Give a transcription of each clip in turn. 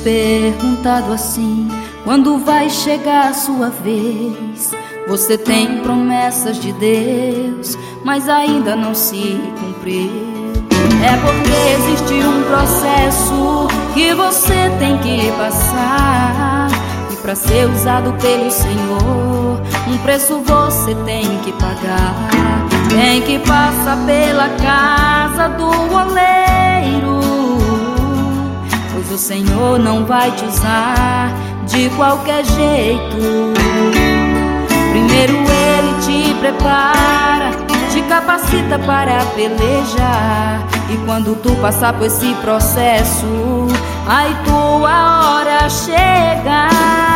perguntado assim: quando vai chegar a sua vez? Você tem promessas de Deus, mas ainda não se cumpriu. É porque existe um processo que você tem que passar, e para ser usado pelo Senhor, um preço você tem que pagar. Tem que passar pela casa do oleiro, pois o Senhor não vai te usar de qualquer jeito. Primeiro Ele te prepara, te capacita para pelejar, e quando tu passar por esse processo, aí tua hora chega.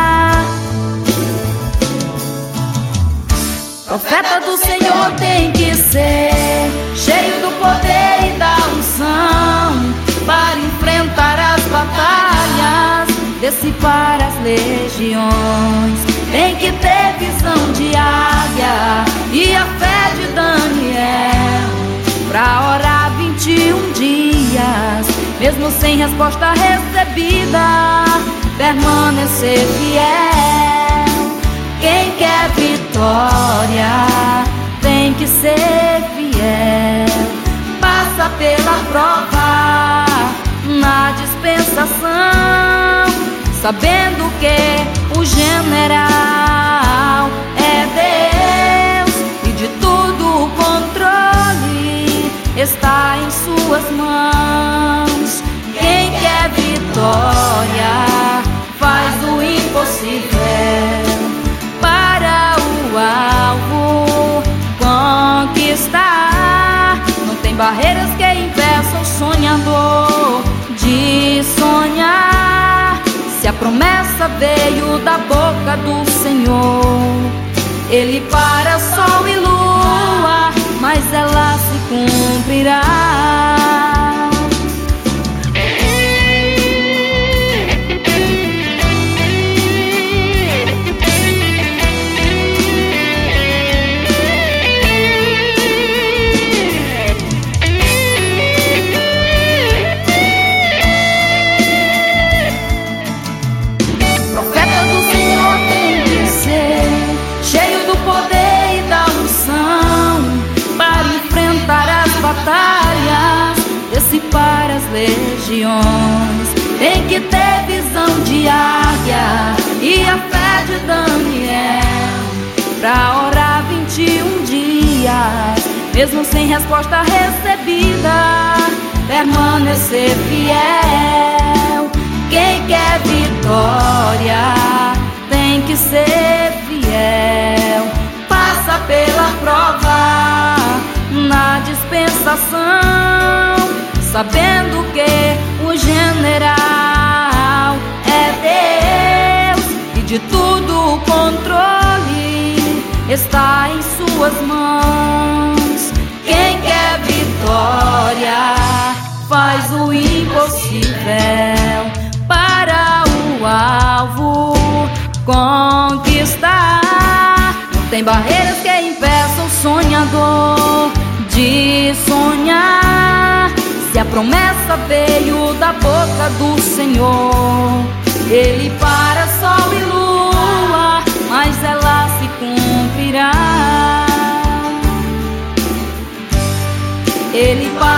Profeta do Senhor tem que ser cheio do poder e da unção para enfrentar as batalhas, dissipar as legiões. Tem que ter visão de águia e a fé de Daniel pra orar 21 dias, mesmo sem resposta recebida, permanecer fiel. Quem quer vitória tem que ser fiel. Passa pela prova na dispensação, sabendo que o general é Deus e de tudo o controle está em suas mãos. Quem quer vitória faz o impossível para o alvo conquistar. Não tem barreiras que impeçam o sonhador de sonhar. Se a promessa veio da boca do Senhor, Ele para sol e lua, mas ela se cumprirá. Batalhas, dissipar as legiões. Tem que ter visão de águia e a fé de Daniel pra orar 21 dias, mesmo sem resposta recebida, permanecer fiel. Quem quer vitória tem que ser fiel. Passa pela prova na dispensação, sabendo que o general é Deus e de tudo o controle está em suas mãos. Quem quer vitória faz o impossível para o alvo conquistar. Não tem barreiras que impeçam o sonhador de sonhar. Se a promessa veio da boca do Senhor, Ele para sol e lua, mas ela se cumprirá. Ele para